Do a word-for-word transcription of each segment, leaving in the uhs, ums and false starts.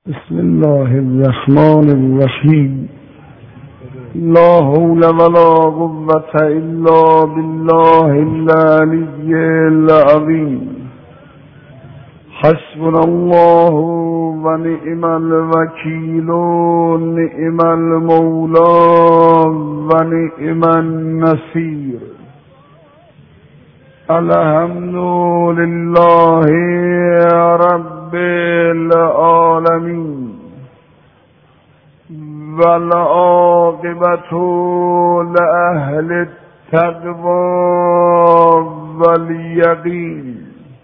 بسم الله الرحمن الرحیم. لا حول ولا قوة الا بالله العلی العظیم. حسبنا الله و نعم الوکیل و نعم المولا و نعم النصیر. الحمد لله رب العالمین والعاقبة لأهل التقوى واليقين،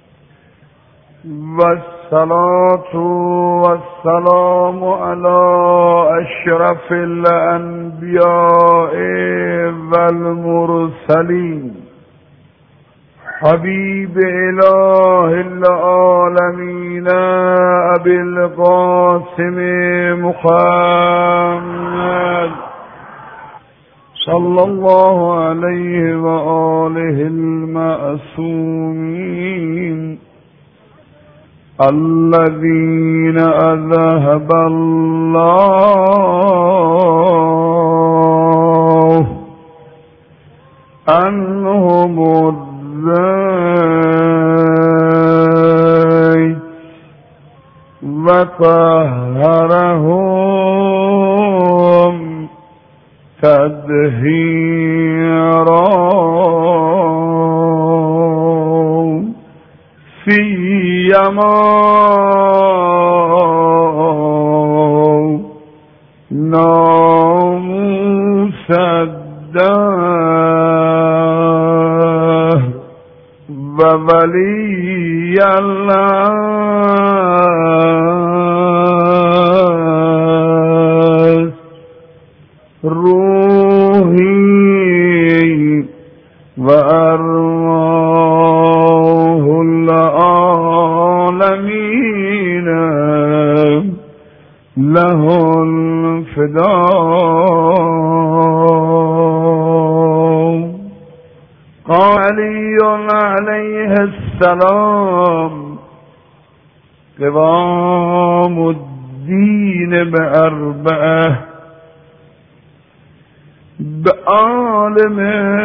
والصلاة والسلام على أشرف الأنبياء والمرسلين، حبيب إله العالمين أبي القاسم محمد صلى الله عليه وآله المعصومين الذين أذهب الله عنهم الرجس وطهرهم تطهيرا سيما ناموس الدهر وولي الله روحي وأرواح العالمين له الفداء. قال علي عليه السلام: قوام الدين بأربعة: بعالم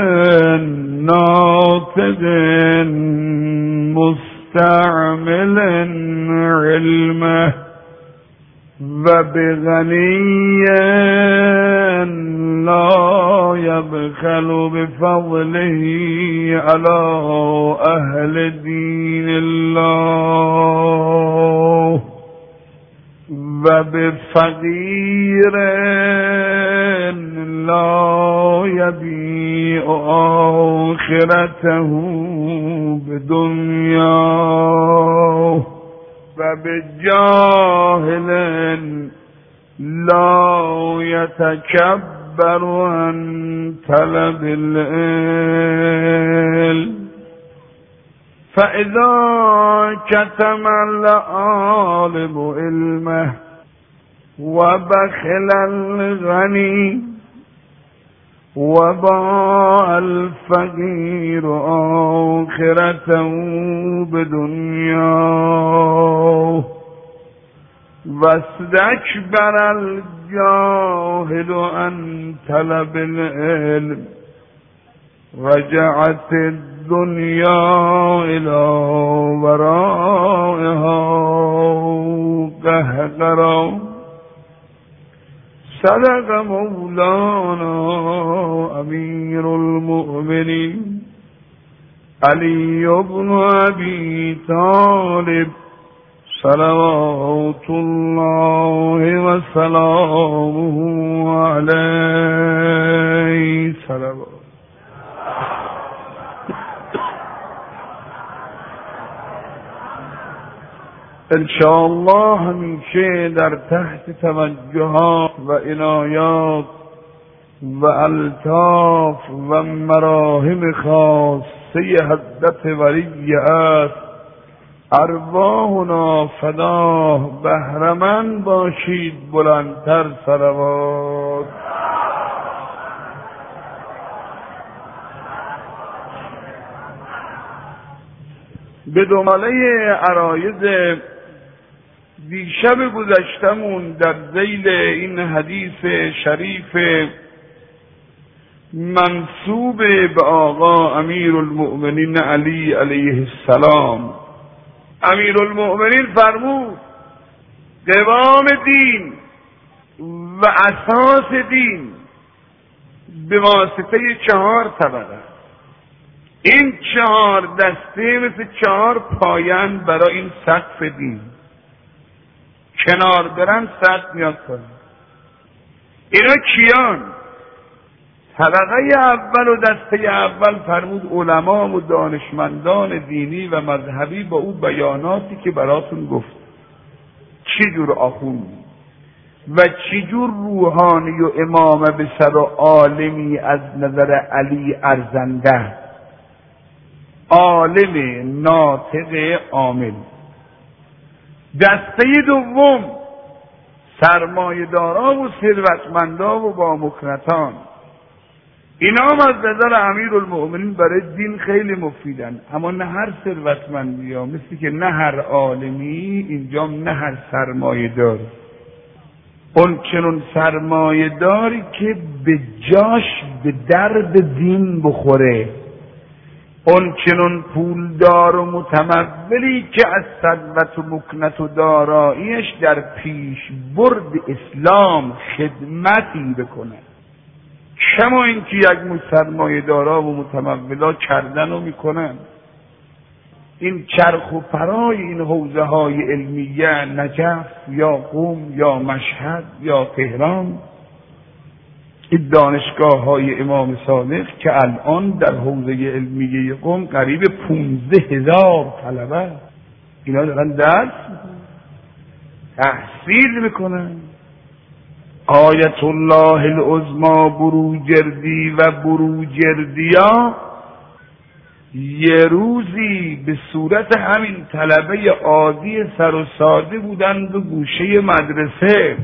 ناطق مستعمل علمه، وبغني لا يبخل بفضله على أهل دين الله، وبفقير لا يبيع آخرته بدنياه، وبجاهل لا يتكبر عن طلب العلم. فإذا كتم العالم علمه وبخل الغني وباع الفقير آخرته بدنياه، واستكبر الجاهل عن طلب العلم، رجعت الدنيا إلى ورائها قهقرا. صدق مولانا أمير المؤمنين علي بن أبي طالب صلوات الله وسلامه عليه. صلوات انشاءالله همیشه در تحت توجهات و عنایات و الطاف و مراهم خاصه حضرت ولی است ارواحنا فداه بهرمند باشید. بلندتر صلوات. به دنباله عرایض دیشب گذشتمون در ذیل این حدیث شریف منسوب به آقا امیرالمؤمنین علی علیه السلام، امیرالمؤمنین فرمود قوام دین و اساس دین به واسطه چهار طبقه، این چهار دسته مثل چهار پایان برای این سقف دین، کنار برن سقف میاد کنن. اینا کیان؟ طبقه اول و دسته اول فرمود علما و دانشمندان دینی و مذهبی با او بیاناتی که براتون گفت، چی جور آخوند و چی جور روحانی و امام بسر و عالمی از نظر علی ارزنده، عالم ناطق عامل. دسته دوم سرمایه‌دارا و ثروتمندا و با مکنتان، اینا هم از نظر امیرالمؤمنین برای دین خیلی مفیدن، اما نه هر ثروتمندی ها، مثل که نه هر عالمی، اینجا نه هر سرمایه‌دار. اون چنون سرمایه‌داری که به جاش به درد دین بخوره، اون چنون پولدار و متمولی که از ثروت و مکنت و داراییش در پیش برد اسلام خدمتی بکنه. کما اینکه یک مش سرمایه‌دارا و متمولا کردن و میکنن. این چرخ و پرای این حوزه های علمیه، نجف یا قم یا مشهد یا تهران، این دانشگاه های امام صادق که الان در حوزه علمیه قم قریب پونزده هزار طلبه، اینا دارن درس تحصیل میکنن. آیت الله العظما بروجردی و بروجردیا یه روزی به صورت همین طلبه عادی سر و ساده بودند و گوشه مدرسه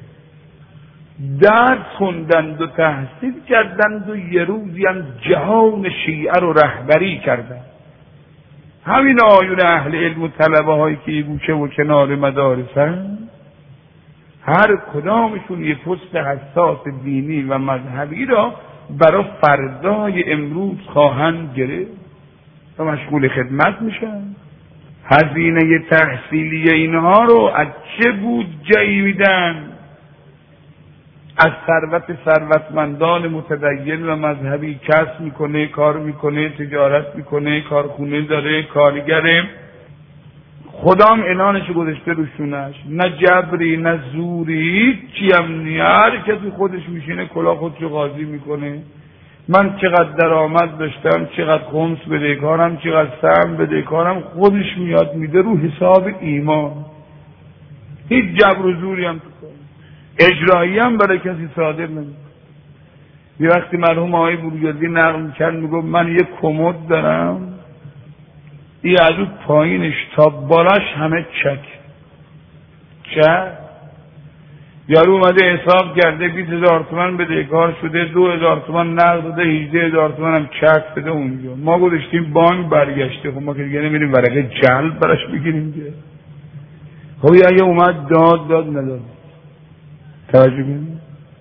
درس خوندند و تحصیل کردند و یه روزی هم جهان شیعه رو رهبری کردند. همین آیون اهل علم و طلبه هایی که یه گوشه و کنار مدارسن، هر کدامشون یه پست حساس دینی و مذهبی را برای فردای امروز خواهند گرفت و مشغول خدمت میشن. هزینه تحصیلی اینها رو از چه بودجه‌ای میدن؟ از ثروت ثروتمندان متدین و مذهبی کسب میکنه، کار میکنه، تجارت میکنه، کارخونه داره، کارگره. خدام اعلانش گذاشته روشونش، نه جبری نه زوری، چی هم نیار که تو خودش میشینه کلا خودشو قاضی میکنه. من چقدر درآمد داشتم، چقدر خمس بدهکارم، چقدر سهم بدهکارم، خودش میاد میده رو حساب ایمان. هیچ جبر و زوری هم تو اجرایی هم برای کسی صادر نمیکنه. یه وقتی مرحوم آقای بروجردی نقل میکرد، میگفت من یه کمد دارم، این از اون پایینش تا بالاش همه چک چک. یارو اومده حساب کرده بیست هزار تومن بدهکار شده، دو هزار تومن نقد داده، هجده هزار تومن هم چک بده اونجا. ما گذاشتیم بانک برگشته، خب ما که دیگه نمیریم ورقه جلب براش بگیریم که. خب اگه اومد داد داد نداد، توجه کنید،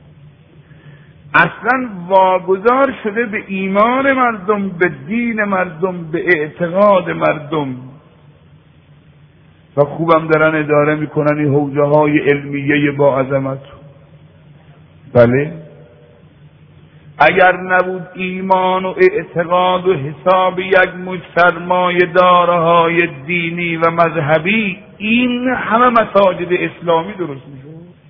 اصلا واگذار شده به ایمان مردم، به دین مردم، به اعتقاد مردم و خوبم دارن اداره میکنن این حوزه های علمیه با عظمت. بله، اگر نبود ایمان و اعتقاد و حساب یک مجتمع سرمایه دارهای دینی و مذهبی، این همه مساجد اسلامی درست میشه.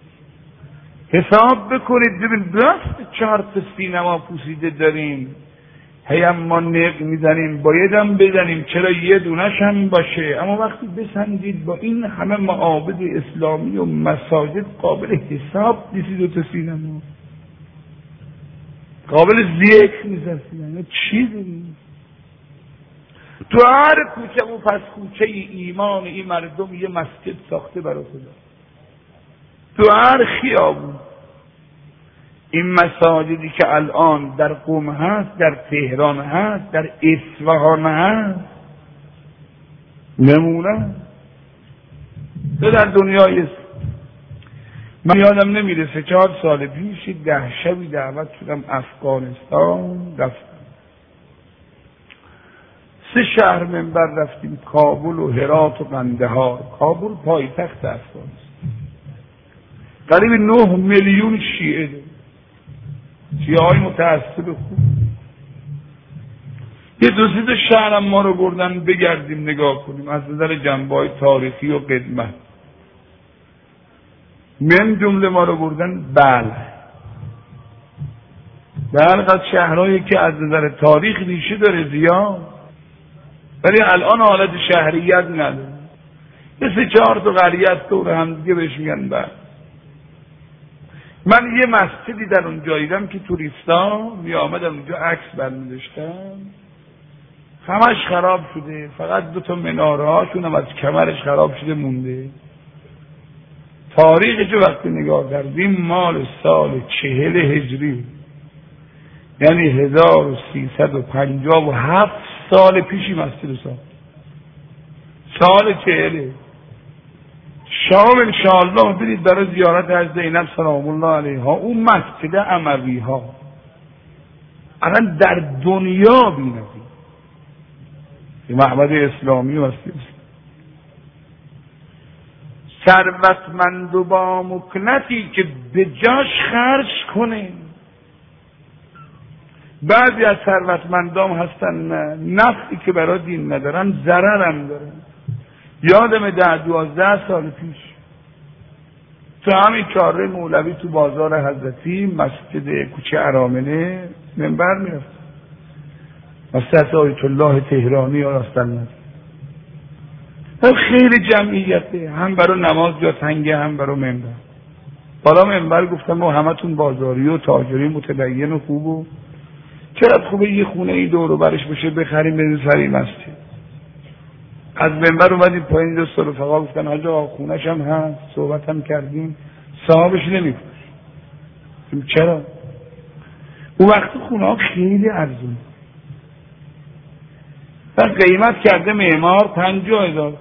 حساب بکنید ببین، راست چهار تا سینما پوسیده داریم، هی هم ما نق میزنیم، بایدم بزنیم، چرا یه دونش هم باشه. اما وقتی بسنجید با این همه معابد اسلامی و مساجد، قابل حساب نیست دو تا سینما، قابل ذکر نیست. چی داریم تو هر کوچه و پس کوچه ایمان این مردم یه مسجد ساخته برای خدا، تو هر خیابون. این مساجدی که الان در قم هست، در تهران هست، در اصفهان هست، نمونه در دنیای من یادم نمیره سه چهار سال پیش ده شبی دعوت شدم افغانستان رفتم. سه شهر منبر رفتیم، کابل و هرات و قندهار. کابل پایتخت افغانستان، قریب نه میلیون شیعه ده، شیعه های متعصب خوب. یه دو سه شهرم ما رو بردن بگردیم نگاه کنیم از نظر جنبه‌های تاریخی و قدمت. من جمله ما رو بردن بلخ. بلخ از شهرهایی که از نظر تاریخ ریشه داره زیاد، ولی الان حالت شهریت نداره. یه سه چهار تا قریه است دور هم دیگه بهش میگن بلخ. من یه مسجدی در اونجا دیدم که توریستا می آمدن اونجا عکس برمی‌داشتن، همش خراب شده، فقط دو تا مناره هاشون هم از کمرش خراب شده مونده. تاریخش وقتی نگاه کردیم مال سال چهل هجری، یعنی هزار و سیصد و پنجاه و هفت سال پیشی مسجد ساخت. سال چهله. شام انشاءالله برید برای زیارت از زینب سلام الله علیها. اون مسجد اموی ها الان در دنیا بی‌نظیر، معبد اسلامی و مسجد ثروتمند و با مکنتی که به جاش خرج کنه. بعضی از ثروتمندان هستن نفعی که برای دین ندارن، ضرر هم دارن. یادم ده دوازده سال پیش تو همین چهارراه مولوی تو بازار حضرتی مسجد کوچه ارامنه منبر میرفت، مسجد آیت الله تهرانی یا راستن خیلی جمعیته، هم برای نماز جا تنگه هم برای منبر. بالا منبر گفتم ما همتون بازاری و تاجری متدین و خوب و چقدر خوبه یه خونه ای دور و برش بشه بخریم بریم سری مسجد. از منبر اومدیم پایین، دوست رفقا گفتن حاج آقا خونش هم هست، صحبت هم کردیم، صاحبش نمیفروشه. چرا؟ اون وقت خونه ها خیلی ارزون و قیمت کرده معمار پنجاه هزار.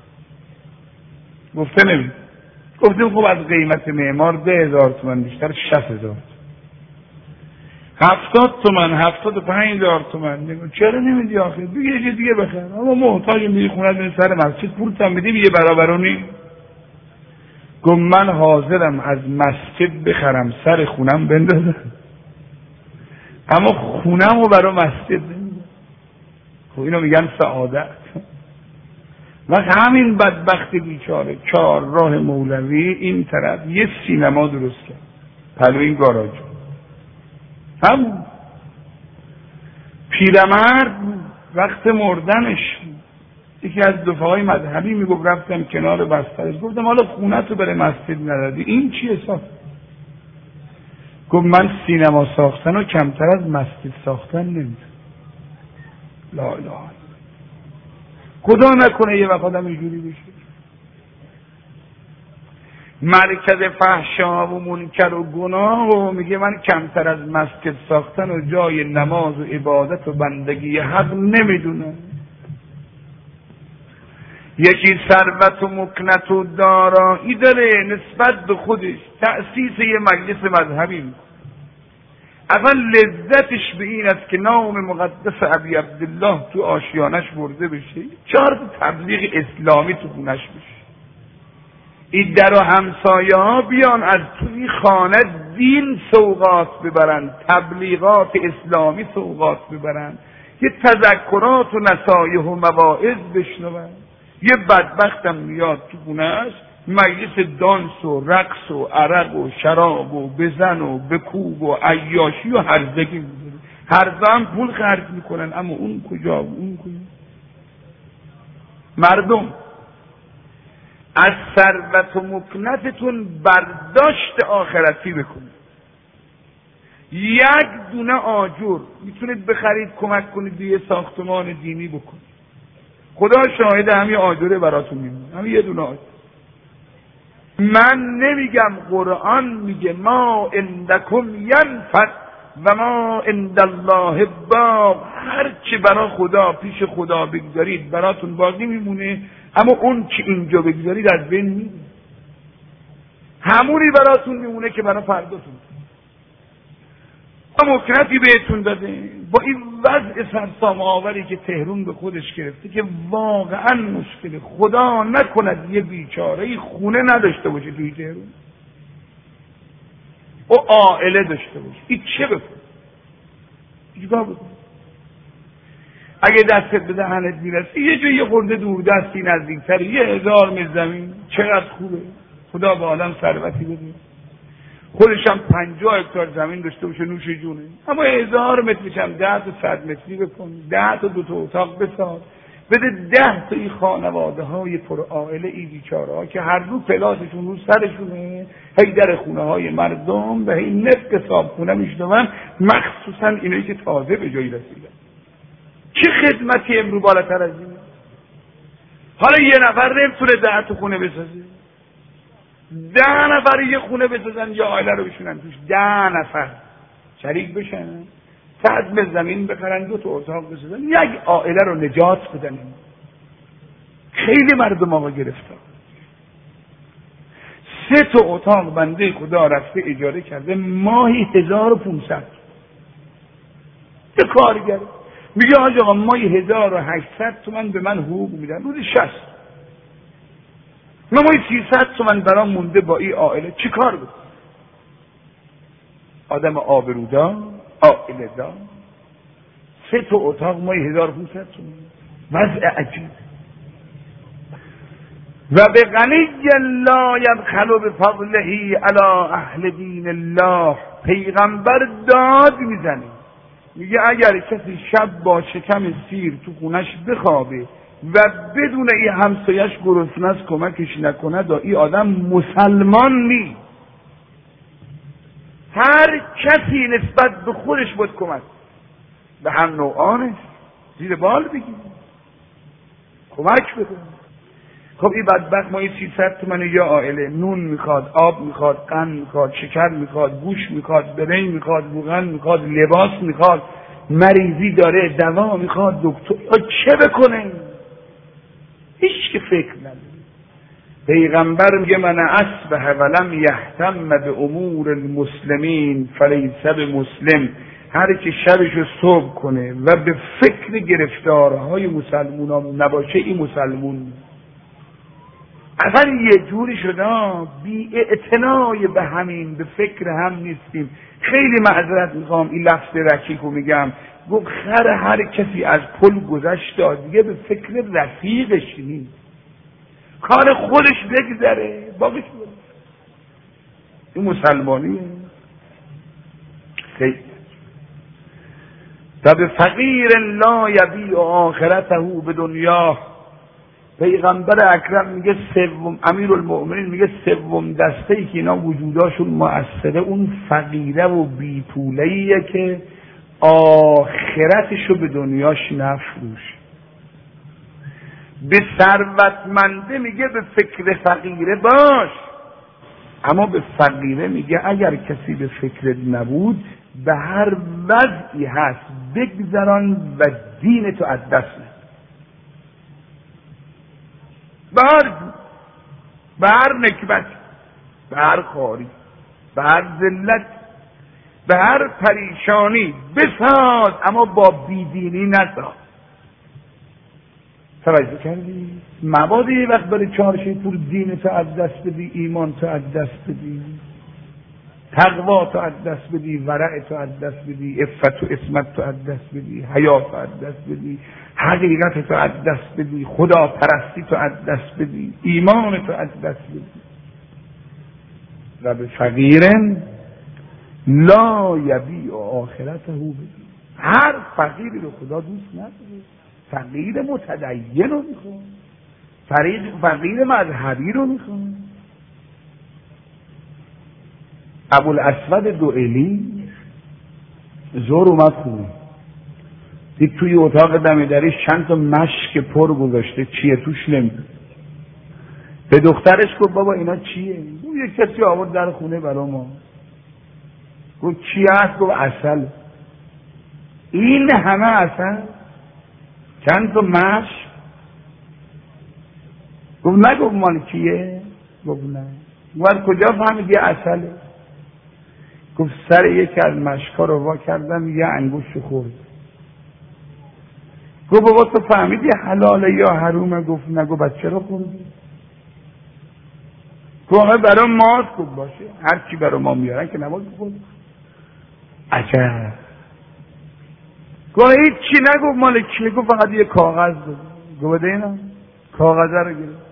گفته نمید. گفتیم خب از قیمت معمار ده هزار تومن بیشتر، شصت هزار. هفتاد تومن، هفتاد و پنج هزار تومن. چرا نمیدی آخه؟ بگه یه دیگه بخر. اما محتاج میری خونه بین سر مسجد پول تام میدیم یه برابرونی. گفت من حاضرم از مسجد بخرم سر خونم بندازم، اما خونم رو برای مسجد نمیدم. خب اینو میگن سعادت. و همین بدبخت بیچاره چهار راه مولوی این طرف یه سینما درست کرد پلو این گاراژ. هم پیرمرد وقت مردنش یکی از دفعه‌های مذهبی میگفت رفتم کنار بسترش گفتم حالا خونه تو بره مسجد ندادی، این چیه ساخت؟ گفت من سینما ساختن و کمتر از مسجد ساختن نمیدونم. لا اله الا خدا نکنه یه وقت آدم اینجوری بشه. مرکز فحشا و منکر و گناه و میگه من کمتر از مسجد ساختن و جای نماز و عبادت و بندگی حق نمیدونم. یکی ثروت و مکنت و دارایی داره نسبت به خودش، تأسیس یه مجلس مذهبی میکنه، اول لذتش به این است که نام مقدس ابی عبدالله تو آشیانش برده بشه، چهار تبلیغ اسلامی تو خونش بشه، این در و همسایه ها بیان از توی خانه دین سوغات ببرن، تبلیغات اسلامی سوغات ببرن، یه تذکرات و نصایح و مواعظ بشنون. یه بدبختم میاد تو خونه‌اش مجلس دانس و رقص و عرق و شراب و بزن و بکوب و عیاشی و هرزگی می‌ذاره. هرزا هم پول خرج میکنن، اما اون کجا و اون کجا؟ مردم از ثروت و مکنتتون برداشت آخرتی بکنید. یک دونه آجر میتونید بخرید کمک کنید به یه ساختمان دینی بکنید. خدا شاهد همین آجره براتون میمونه، همین یه دونه آجر. من نمیگم، قرآن میگه ما عندکم ینفد و ما عند الله باق. هر چی برای خدا پیش خدا بگذارید براتون باقی میمونه، اما اون که اینجا بگذارید از بین میره. همونی براتون میمونه که برای فرداتون. ما مکنتی بهتون داده با این وضع سرسام آوری که تهران به خودش گرفته که واقعا مشکل. خدا نکند یه بیچاره خونه نداشته باشه توی تهران، او عائله داشته باشه. این چه بکنه؟ چیکار بکنه؟ اگه دستت به دهنت میرسه یه جایی یه خورده دور دستی نزدیکتر یه هزار متر زمین چقدر خوبه. خدا به آدم ثروتی بده، خودش هم پنجاه هکتار زمین داشته باشه نوش جونه، اما هزار مترش هم ده تا صد متری بکن، ده تا دو تا اتاق بساز، بده ده تا این خانواده های پر عائله ای بیچاره ها که هر دو پلاسشون رو سرشونه، هی در خونه های مردم و هی نفت صابخونه میشنون، مخصوصا اینایی که تازه به جایی رسیدن. چه خدمتی امرو بالاتر از اینه؟ حالا یه نفر نمیتونه ده تا خونه بسازه، ده نفر یه خونه بسازن یا عائله رو بشونن توش، ده نفر شریک بشن، صد متر زمین بخرن، دو تا اتاق بسازن، یک عائله رو نجات بدن. خیلی مردم آقا گرفتار. سه تا اتاق بنده خدا رفته اجاره کرده ماهی هزار و پونصد. یه کارگر میگه آج آقا ماهی هزار و هشتصد تومن به من حقوق میدن، روزی شصت. من ماهی سیصد تومن برام مونده با این عائله، چی کار بود؟ آدم آبرودار، عائله دار، سه تا اتاق ماهی هزار و پونصد تومن. وضع عجیب. و به غنی لا یبخل بفضله علی اهل دین الله. پیغمبر داد میزنه، میگه اگر کسی شب با شکم سیر تو خونش بخوابه و بدون این همسایش گرسنه است کمکش نکنه، دا این آدم مسلمان نی. هر کسی نسبت به خودش بود کمک به هم نوعانش زیر بال بگیر، کمک بکنه. خب این بدبخت ما این سیصد تومن یا عائله نون میخواد، آب میخواد، قند میخواد، شکر میخواد، گوش میخواد، برنج میخواد، روغن میخواد، لباس میخواد، مریضی داره، دوا میخواد، دکتر چه بکنه؟ هیچ که فکر نداره. پیغمبر میگه من اصبح ولم یهتم به امور المسلمین فلیس بمسلم. هر کی شبشو صبح کنه و به فکر گرفتارهای مسلمانان نباشه این مسلمون. اصلا یه جوری شده بی اعتنای به همین، به فکر هم نیستیم. خیلی معذرت میخوام این لفظ رکیکو میگم، گفت خر هر کسی از پل گذشت دیگه به فکر رفیقش نیست، کار خودش بگذره باقیش بگذره. این مسلمانیه. خیلی و به فقیر لا یبیع آخرته به دنیا. پیغمبر اکرم میگه سوم، امیرالمؤمنین میگه سوم دسته‌ای که اینا وجوداشون مؤثره اون فقیره و بی‌پوله‌ایه که آخرتشو به دنیاش نفروشه. به ثروتمنده میگه به فکر فقیره باش، اما به فقیره میگه اگر کسی به فکرت نبود به هر وضعی هست بگذران و دینتو از دست نده. به هر به هر نکبت، به هر خاری، به هر ذلت، به هر پریشانی بساز، اما با بیدینی نساز. توجه کردی؟ مبادا یه وقت برای چارشی پول دینتو از دست بدی، ایمانتو از دست بدی، تقواتو از دست بدی، ورعتو از دست بدی، عفتو اسمتو از دست بدی، حیاتو از دست بدی، حقیقتتو از دست بدی، خدا پرستیتو از دست بدی، ایمانتو از دست بدی. و به فقیرن لا یبیع آخرته بدی. هر فقیری رو خدا دوست نداره. فقیر متدین رو میخواد، فقیر مذهبی رو میخواد. ابوالاسود دوئلی زور اومد خونه، دید توی اتاق دم درش چند تا مشک پر گذاشته، چیه توش نمیدونه. به دخترش گفت بابا اینا چیه؟ گفت یک کسی آورد در خونه برا ما. گفت چی هست؟ گفت عسل. این همه عسل؟ چند تا مشک؟ گفت نگفت مال کیه؟ گفت نه. گفت کجا فهمیدی عسله؟ گفت سر یکی از مشکا رو وا کردم یه انگوش خورد. گفت بابا تو فهمیدی حلاله یا حرومه؟ گفت نه. گفت بچه رو خوردی؟ گفت برای ماست. گفت باشه هر چی برای ما میارن که نباید بخورد. عجب. گفت هیچ چی نگفت مال کیه؟ گفت فقط یه کاغذ بود. گفت بده اینا. کاغذه رو گرفت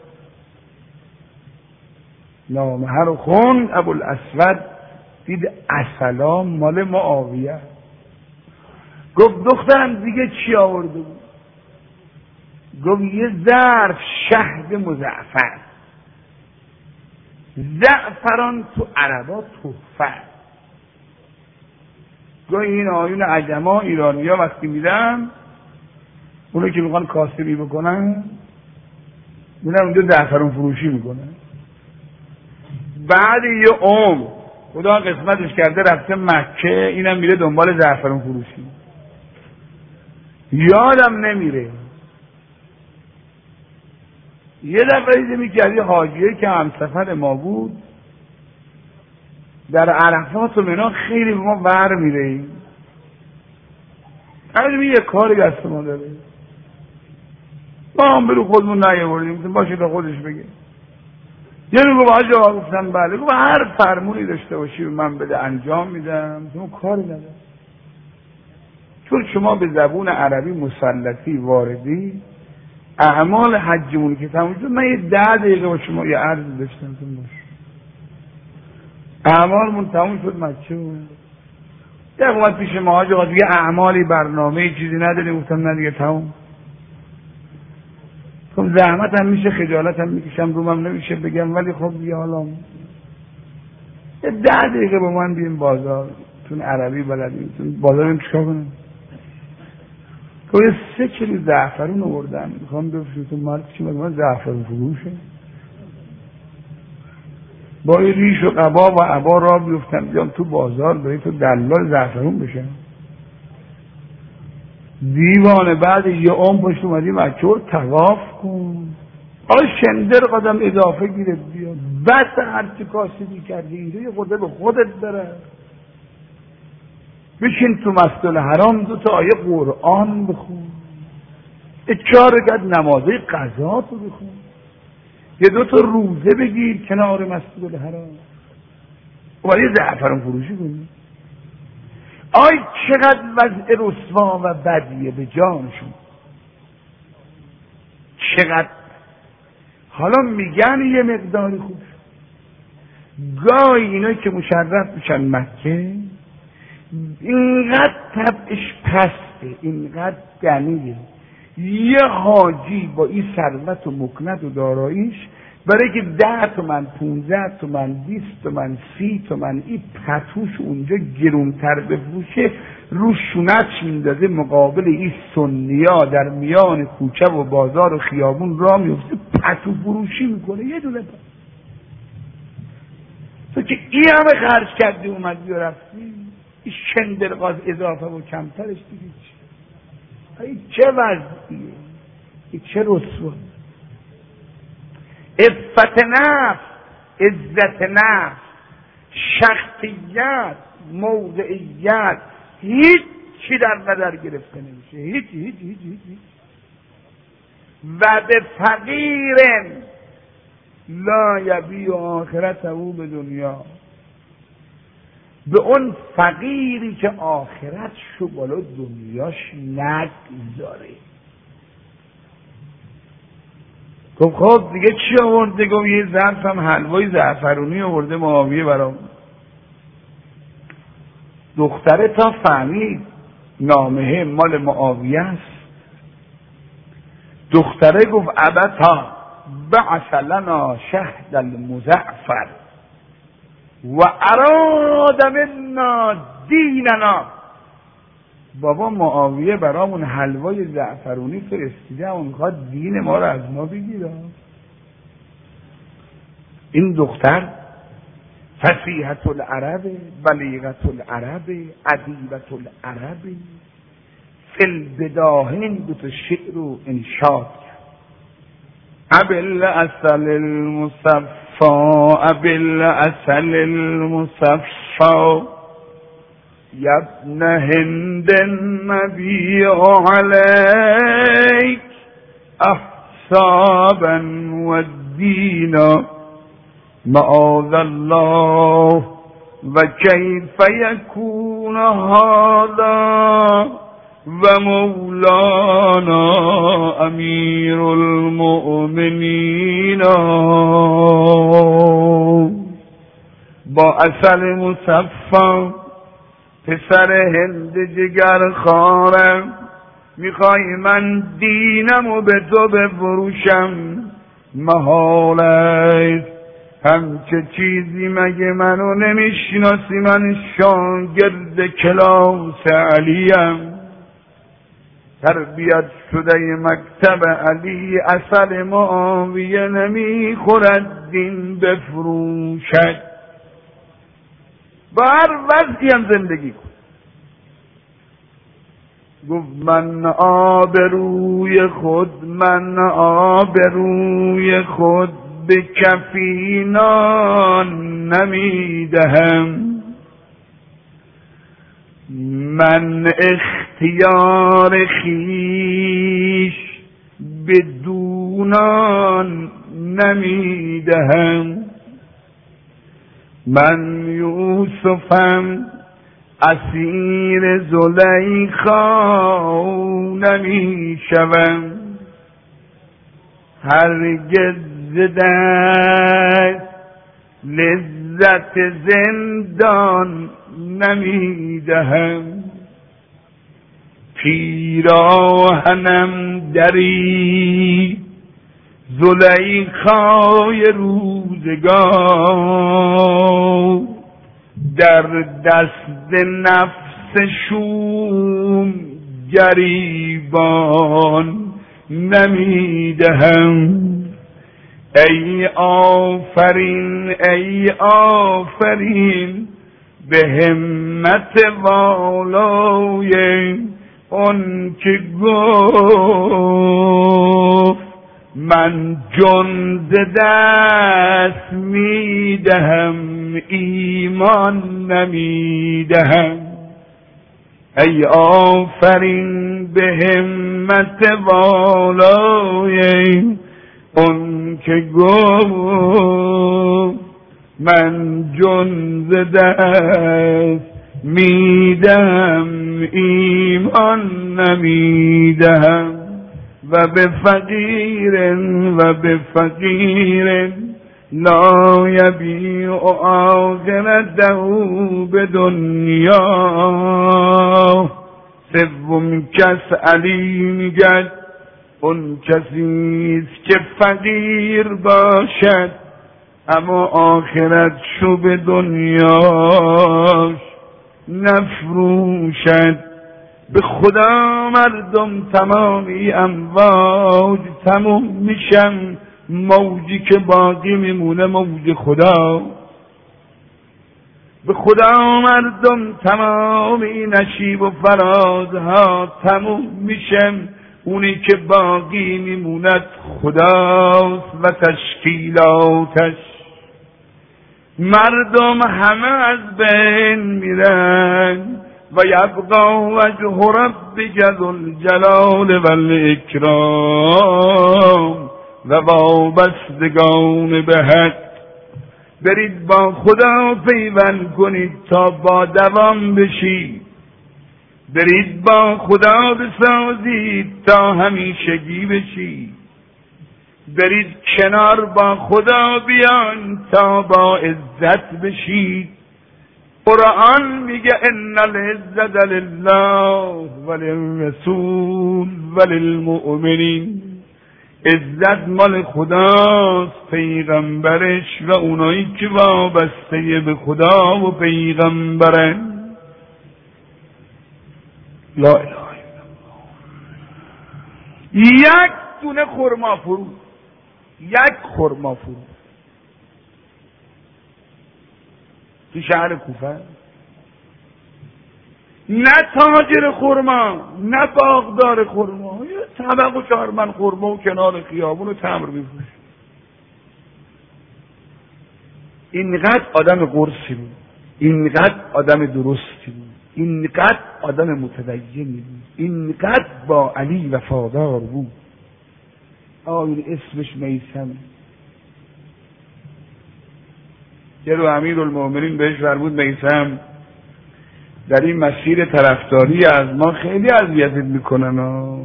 نامه ها رو خوند. ابوالاسود دید عسلا مال معاویه. گفت دخترم دیگه چی آورده بود؟ گفت یه ظرف شهد مزعفر. زعفران تو عربا تحفه. گفت این آیون عجما ایرانی ها وقتی میدن اونو که میخوان کاسبی بکنن میرن اونجا زعفران فروشی میکنن. بعد یه عمر خدا قسمتش کرده رفته مکه، اینم میره دنبال زعفران فروشی. یادم نمیره یه دفعه دیده میکرد یه حاجیه که همسفر ما بود در عرفات و منا خیلی به ما ور میره. همین یه کاری دست ما داره ما هم برو خودمون نیاوردیم باشه تا خودش بگه. یه رو گفت آجا، گفتم بله. گفت هر فرمونی داشته باشی من بده انجام میدم. تو کاری نداره چون شما به زبون عربی مسلطی واردی. اعمال حجمون که تموم شد من یه ده دقیقه با شما یه عرض داشتم تو باش اعمالمون تموم شد مچه بود. یه اومد پیش ما آجا دیگه اعمالی برنامه چیزی نداری؟ گفتم نه دیگه تموم. خب زحمت هم میشه خجالت هم میکشم رومم نمیشه بگم ولی خب دیگه حالا یه ده دقیقه با من بیم بازار تون عربی بلدیم تون بازار بیم چکار کنم. که سه کیلو زعفرون آوردن میخوام بفروشم. مرد چی من زعفرون فروشه با این ریش و قبا و عبا را بیفتم بیام تو بازار برای تو دلال زعفرون بشم. دیوانه. بعد یه عمر پشت اومدی مکه رو طواف کن. آقا شندر قدم اضافه گیره بیا بس هرچی کاسبی کردی اینجا یه خورده به خودت بره. بشین تو مسجد الحرام دو تا آیه قرآن بخون. یه چهار رکعت نمازه قضا تو بخون. یه دو تا روزه بگیر کنار مسجد الحرام. ولی زعفران فروشی کنی. آی چقدر وضع رسوا و بدیه به جانشون. چقدر حالا میگن یه مقداری خوب. گاهی اینا که مشرف میشن مکه اینقدر طبعش پسته اینقدر دنیه. یه حاجی با این ثروت و مکنت و داراییش برای که ده تومن پونزده تومن بیست تومن سی تومن این پتوش اونجا گرونتر بفروشه رو شونتش میندازه مقابل این سنیا در میان کوچه و بازار و خیابون را میفته پتو فروشی میکنه. یه دونه پتو تو که این همه خرج کردی اومدی و رفتی این شندرغاز اضافه و کمترش دیگه چی؟ این چه وضعیه؟ این چه رسوا؟ عفت نفس، عزت نفس، شخصیت، موضعیت هیچ چی در نظر گرفته نمیشه. هیچ هیچ هیچ هیچ, هیچ. و به فقیر لا یبیع آخرته به دنیا. به اون فقیری که آخرت شو بالا دنیاش نگذاره. گفت خب دیگه چی آورده؟ گفت یه ظرف هم حلوای زعفرونی آورده معاویه برام. دختره تا فهمید نامه مال معاویه است. دختره گفت ابتا بعث لنا شهد المزعفر و اراد منا دیننا. بابا معاویه برامون حلوای زعفرونی فرستیده و میخواد دین ما رو از ما بگیره. این دختر فصیحة العرب بلیغة العرب ادیبة العرب فی البداهین دو تا شعر رو انشاد کرد. ابل اصل المصفى ابل اصل المصفى یا ابن هند النبی علیک احسابا و الدین معاذ الله و کیف یکون هذا و مولانا امیر المؤمنین با عسل مصفا پسر هند جگر خارم میخوای من دینمو به تو بفروشم محال است همچه چیزی مگه منو نمیشناسی من شاگرد کلاس علیم تربیت شده مکتب علی عسل معاویه نمیخورد دین بفروشد با هر وضعی هم زندگی کن گفت من آبروی خود من آبروی خود به کفینان نمیدهم من اختیار خیش به دونان نمیدهم من یوسفم اسیر زلیخا نمی شوم هرگز ز دست لذت زندان نمی دهم پیراهنم دری زلیخای روزگار در دست نفس شوم گریبان نمیدهم ای آفرین ای آفرین به همت والای اون که گفت من جان ز دست میدهم ایمان نمیدهم ای آفرین به همت والای اون که گفت من جان ز دست میدهم ایمان نمیدهم و به فقیر و به فقیر لا یبیع آخرته به دنیا سوم کس علی میگد اون کسیست که فقیر باشد اما آخرت شو به دنیاش نفروشد به خدا مردم تمامی امواج تموم میشم موجی که باقی میمونه موج خدا به خدا مردم تمامی نشیب و فرازها تموم میشم اونی که باقی میموند خداست و تشکیلاتش مردم همه از بین میرن و یبقا وجه ربک ذوالجلال والاکرام و وابستگان به حق برید با خدا پیوند کنید تا با دوام بشید برید با خدا بسازید تا همیشگی بشید برید کنار با خدا بیان تا با عزت بشید قرآن میگه ان العزة لله وللرسول وللمؤمنین عزت مال خداست پیغمبرش و اونایی که وابسته به خدا و پیغمبرن لا اله الا الله یک دونه خرما فروش یک خرما فروش تو شهر کوفه نه تاجر خرما، نه باغدار خرما، یه طبق و چهارمن خرما و کنار خیابون و تمر میفروشه. اینقدر آدم قرصی بود، اینقدر آدم درستی بود، اینقدر آدم متدینی بود، اینقدر با علی وفادار بود. آیون اسمش میثمه. یه رو امیرالمؤمنین بهش فرمود میثم در این مسیر طرفداری از ما خیلی اذیتت میکنن ها.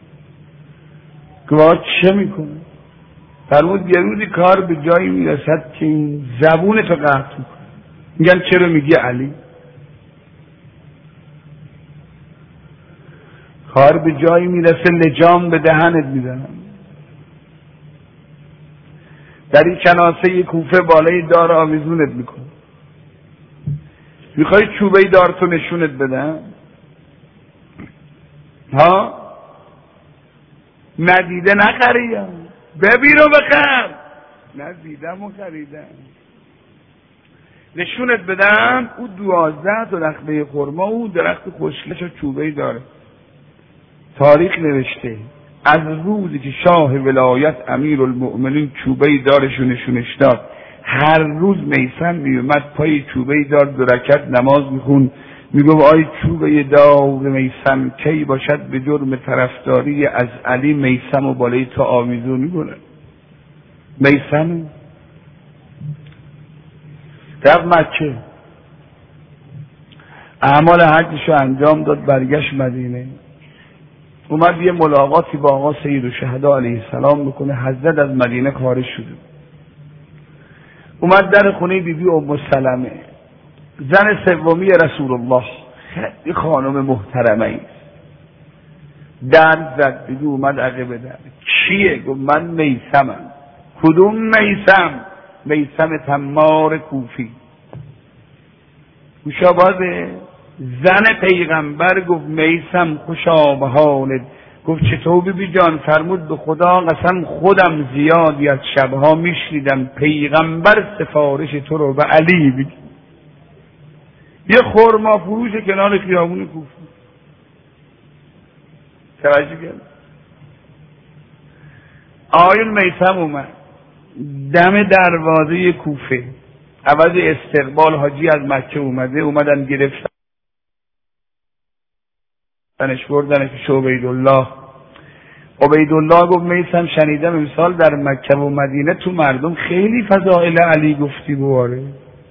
گفت چه میکنن؟ فرمود یه روزی کار به جایی میرسد که این زبون تو قطع میکنه. میگن چرا میگی علی؟ کار به جایی میرسه لجام به دهنت میزنن. در این کناسه کوفه بالای دار آویزونت میکنه. میخوای چوبه دار تو نشونت بدم؟ ها؟ ندیده نخریم، ببین و بخر. ندیدم و خریدم. نشونت بدم او دوازده تا نخله خرما و درخت خشکش و چوبه داره. تاریخ نوشته از روزی که شاه ولایت امیرالمؤمنین چوبه دارشو نشونش داد، هر روز میثم میومد پای چوبه دار دو رکعت نماز میخون، میگفت آی چوبه دار میثم کی باشد به جرم طرفداری از علی میثم و بالای تو آویزون میکنه. میثم رفت مکه، اعمال حجشو انجام داد، برگشت مدینه، اومد یه ملاقاتی با آقا سیدالشهدا علیه السلام بکنه. حضرت از مدینه خارج شده، اومد در خونه بیبی ام سلمه، زن سومی رسول الله، خیلی خانم محترمه ایست. در زد، بیبی اومد عقب در. کیه؟ گفت من میثمم. کدوم میثم؟ میثم تمار کوفی. مشابه زن پیغمبر گفت میثم خوشا به حالت. گفت چطور بیبی جان؟ فرمود به خدا قسم خودم زیادی از شبها میشنیدم پیغمبر سفارش تو رو به علی بگی. یه خرما فروش کنار خیابون کوفه. توجه کرد؟ آیون میثم اومد دم دروازه کوفه، عوض استقبال حاجی از مکه اومده، اومدن گرفتن تنش بردن پیش عبیدالله. عبیدالله گفت میثم شنیدم امسال در مکه و مدینه تو مردم خیلی فضائل علی گفتی بواره.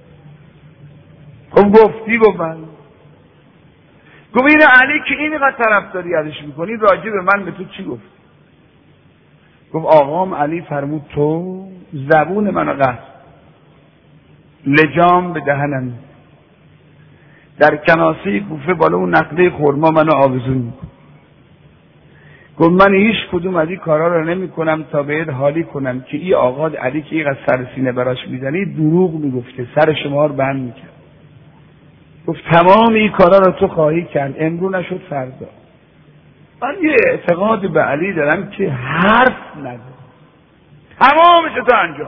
خب گفتی؟ گفت من. گفت این علی که اینقدر طرفداری ازش میکنی راجع به من به تو چی گفت؟ گفت آقام علی فرمود تو زبون منو قطع، لجام به دهنم، در کناسه کوفه بالا اون نقله خرما منو آویزون میکن. گفت من هیچ کدوم از این کارا رو نمی کنم تا بهت حالی کنم که این آقا علی که اینقدر سر سینه براش میزنی دروغ میگفته، سر شما رو بند میکرد. گفت تمام این کارا رو تو خواهی کرد، امرو نشد فردا. من یه اعتقاد به علی دارم که حرف نده، تمامش تو انجام.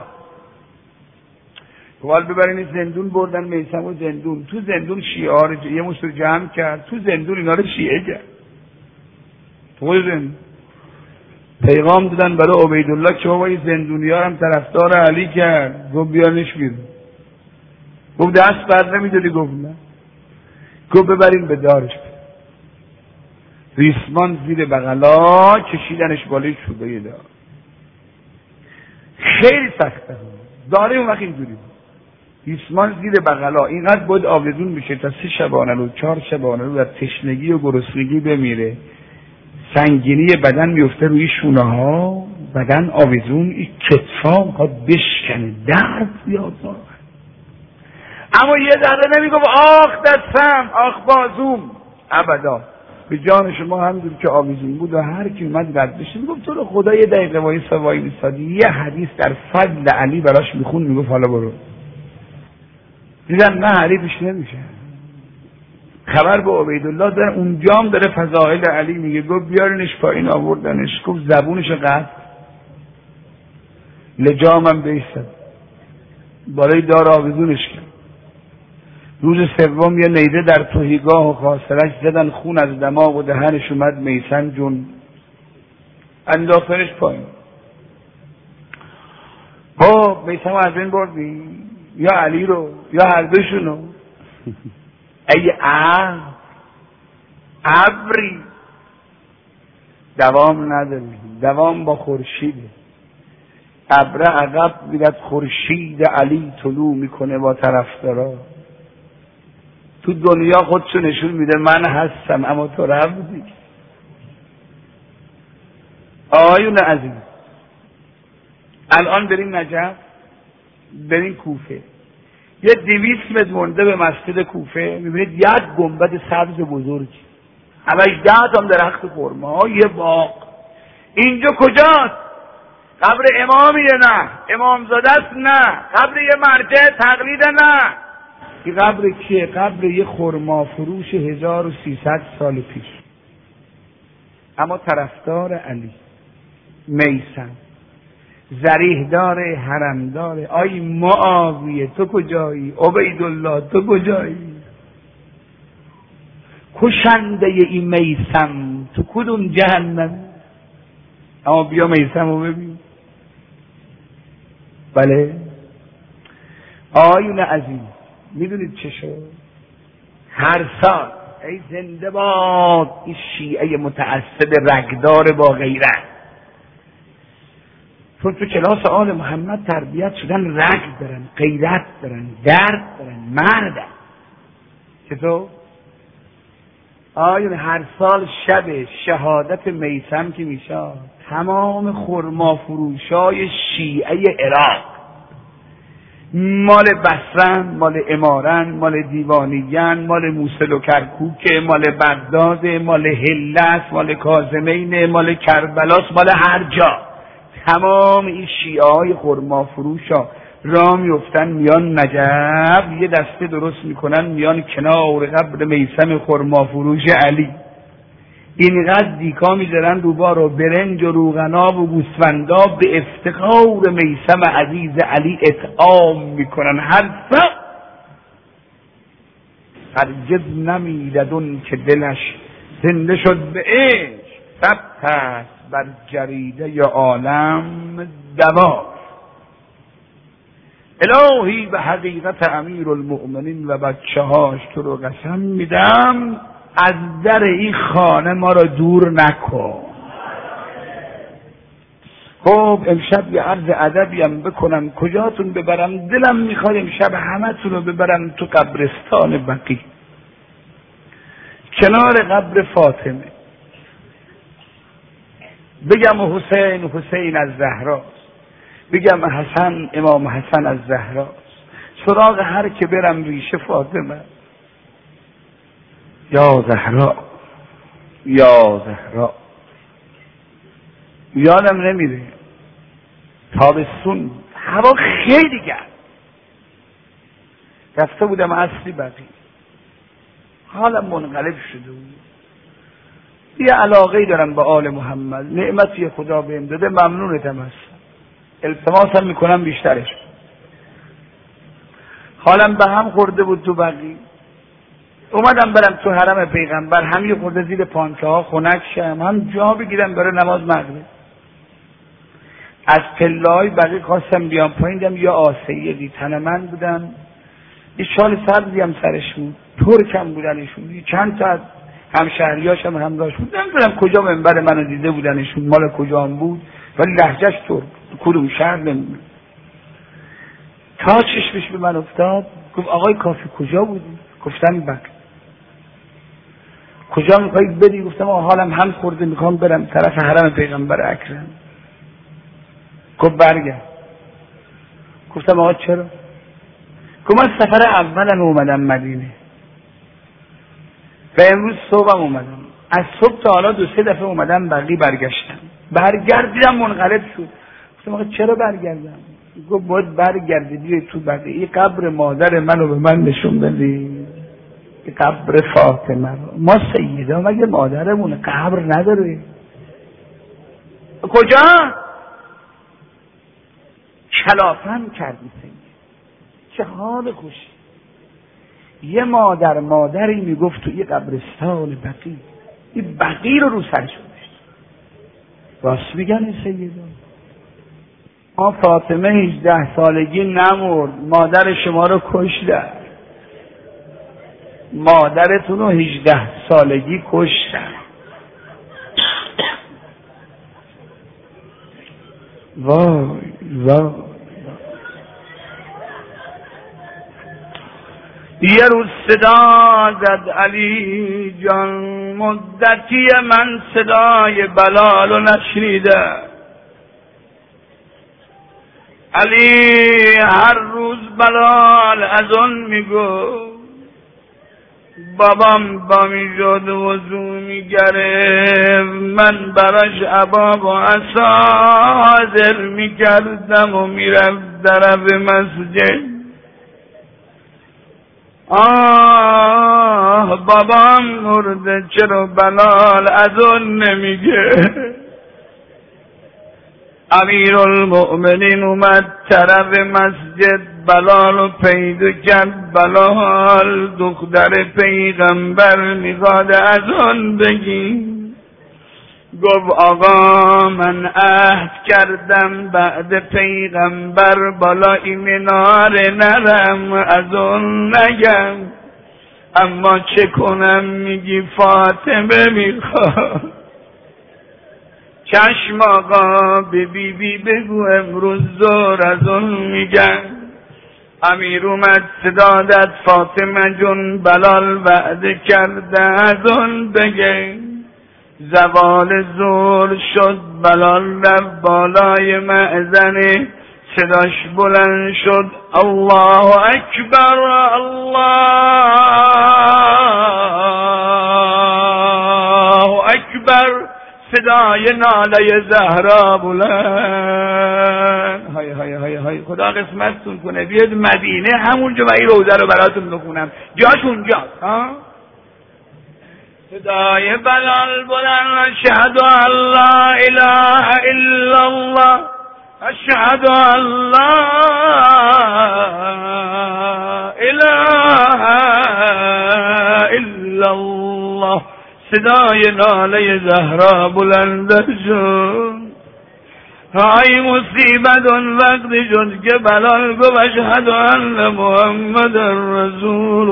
وال ببرین زندون بردن میثم و زندون. تو زندون شیعه ها رو یه مشت جمع کرد، تو زندون اینا رو شیعه کرد. تو زندون پیغام دادن برای عبیدالله که بابا این زندونی ها هم طرفدار علی کرد. گفت بیارنش بیرون. گفت دست بر نمیداری؟ گفت نه. گفت ببرین به دارش. ریسمان زیر بغلا کشیدنش بالای چوبه دار. خیلی سخته داره اون وقت اینجوری بود. ریسمان زیر بغلا اینقدر باید آویزون میشه تا سه شبانه رو چهار شبانه رو در تشنگی و گرسنگی بمیره. سنگینی بدن میفته روی شونه ها، بدن آویزون، این کتفا میخواد بشکنه، درد زیاد داره. اما یه ذره نمیگفت آخ دستم، آخ بازوم، ابدا. به جان شما همینجور که آویزون بود و هر کی اومد رد بشه میگفت تو رو خدا یه دقیقه وای سوای میسادی یه حدیث در فضل علی براش میخون، میگفت حالا برو. دیدن نه علی پیش نمیشه. خبر به عبیدالله داره، اونجا هم داره فضائل علی میگه. گفت بیارینش پایین، آوردنش. گفت زبونش قطع، لجامم بیستد، بالای دار آویزونش کرد. روز سوم یه نیزه در تهیگاه و خاصرش زدن، خون از دماغ و دهنش اومد. میثم جون انداختنش پایین. با میثم از این بردی یا علی رو یا هر دوشونو؟ ای ابر، ابری دوام نداره، دوام با خورشیده. ابره عقب میرد، خورشید علی طلوع میکنه با طرفدارا. تو دنیا خودشو نشون میده من هستم، اما تو رفتی. آقایون عزیز، الان بریم نجف، بریم کوفه. یه دویست متر مونده به مسجد کوفه میبینید یک گنبد سبز بزرگ، همش ده تا درخت خرما، یه باغ. اینجا کجاست؟ قبر امامیه؟ نه. امامزاده است؟ نه. قبر یه مرجع تقلید؟ نه. این قبر کیه؟ قبر یه خرما فروش هزار و سیصد سال پیش، اما طرفدار علی. میثم ذریح داره، حرم داره. آی معاویه تو کجایی؟ عبیدالله تو کجایی؟ کشنده این میثم تو کدوم جهنم؟ اما بیا میثم رو ببین. بله آیون عزیز، میدونید چه شد؟ هر سال ای زنده باد این شیعه متعصب رگدار با غیرت، چون تو کلاس آل محمد تربیت شدن، رگ دارن، غیرت دارن، درد دارن، مردن. چطور؟ آیون هر سال شب شهادت میثم که میشه، تمام خرما فروشای شیعه عراق، مال بصرن، مال امارن، مال دیوانیان، مال موصل و کرکوک، مال بغداد، مال هلس، مال کاظمین، مال کربلاس، مال هر جا، تمام این شیعه های خرما فروشا را میفتن میان نجف، یه دسته درست میکنن میان کنار قبر میثم خرما فروش علی. اینقدر دیکا میذارن روبار و برنج و روغناب و گوسفنداب به افتخار میثم عزیز علی اطعام میکنن. هر سا هرگز نمیدد اون که دلش زنده شد به عشق، ثبت است بر جریده ی عالم دوا. الهی به حقیقت امیر المؤمنین و بچه هاش تو رو قسم میدم، از در این خانه ما را دور نکن. خب امشب یه عرض ادبی هم بکنم، کجاتون ببرم؟ دلم میخواد امشب همه تون رو ببرم تو قبرستان بقیع، کنار قبر فاطمه، بگم حسین حسین از زهراست، بگم حسن امام حسن از زهراست، سراغ هر که برم ریشه فاطمه. یا زهرا یا زهرا. یادم نمیره تابستون هوا خیلی گرم، رفته بودم اصلی بقیع، حالم منقلب شده بود. یه علاقه دارم به آل محمد، نعمتی خدا بهم داده، ممنونتم هستم، التماسم میکنم بیشترش. حالم به هم خورده بود تو بقیع، اومدم برم تو حرم پیغمبر، هم یه خورده زیر پانکه ها خنک شم، هم جا بگیرم برای نماز مغرب. از پله های بقیع خواستم بیام پایین، دیدم یا آسیدی تن من بودن، یه شال سبزی هم سرش بود، ترکم بودنشون، چند تا از همشهریاش هم همراهش بود. نمیدونم کجا منبر منو دیده بودنشون، مال کجا هم بود، ولی لهجهش ترک، کدوم شهر نمیدونم. تا چشمش به من افتاد، گفت آقای کافی کجا بودی؟ گفتم بک. کجا میخوایی بدی؟ گفتم آقا حالم هم خورده، میخوام برم طرف حرم پیغمبر اکرم. گفت برگرد. گفتم آقا چرا؟ گفت من سفر اولم اومدم مدینه و امروز صبحم اومدم، از صبح تا حالا دو سه دفعه اومدم بقیع برگشتم، برگردیدم منقلب شد. گفتم آقا چرا برگردم؟ گفت باید برگردی بیای تو بقیع، قبر مادر منو به من نشون بدی، قبر فاطمه رو. ما سیدا مگه مادرمونه قبر نداره؟ کجا؟ کلافم کردی سید، چه حال خوشی. یه مادر مادری میگفت تو یه قبرستان بقیع، این بقیع رو رو سرش گذاشت. راست میگن این سیدان. ما فاطمه هجده سالگی نمرد، مادر شما رو کشتن. مادرتون رو هجده سالگی کشتن. وای وای. یه روز صدا زد علی جان، مدتی من صدای بلال رو نشنیدم. علی هر روز بلال از اون میگفت بابام با میشد وضو میگره، من براش عباب و عصا میکردم و میرفت طرف مسجد. آه بابام مرده، چرا بلال از اون نمیگه؟ امیرالمؤمنین اومد طرف مسجد، بلال رو پیدا کرد. بلال دختر پیغمبر میخواد از اون بگی. گفت آقا من عهد کردم بعد پیغمبر بالای مناره نرم، از اون نگم، اما چه کنم میگی فاطمه میخواد. چشم آقا به بی بی بگو امروز زور از اون میگن. امیر اومد صدا داد فاطمه جون بلال وعده کرده از اون بگه. زوال زور شد، بلال رفت بالای مأذنه، صداش بلند شد الله اکبر الله اکبر. صدای ناله زهرا بلند. های های های های خدا قسمتتون کنه بیاد مدینه، همونجا من این روزه رو براتون بخونم، جاش اونجاست. ها صدای بلال بلند، اشهد ان لا اله الا الله اشهد ان لا اله الا الله. صدای ناله زهرا بلند شد. های مصیبت اون وقتی شد که بلال گفت اشهد ان محمد رسول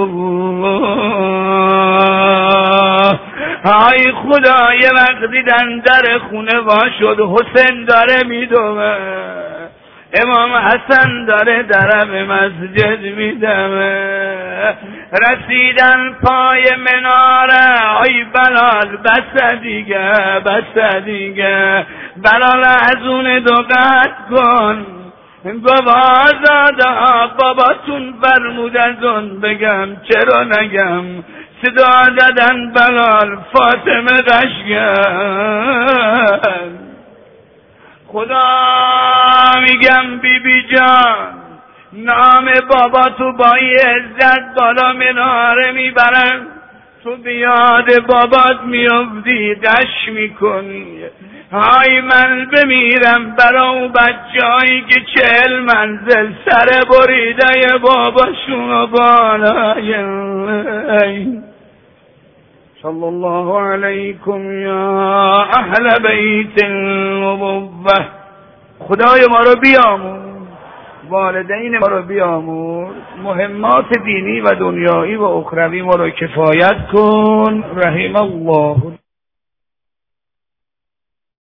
الله. های خدا یه وقتی دن در خونه وا شد، حسین داره میدوه، امام حسن داره طرف مسجد میدمه. رسیدن پای مناره، آی بلال بس دیگه بس دیگه، بلال از اون دو قطع کن. گفت آزاده ها باباتون فرمود از اون بگم، چرا نگم؟ صدا دادن بلال فاطمه قشنگ. خدا میگم بی بی جان، نام بابا تو با عزت بالا مناره میبرن، تو بیاد بابات میافتی دش میکنی. های من بمیرم برا اون بچه‌هایی که چهل منزل سر بریده باباشونو بالای. صلی الله علیکم یا اهل بیت النبوة. خدای ما رو بیامرز، والدین ما رو بیامرز، مهمات دینی و دنیایی و اخروی ما رو کفایت کن. رحم الله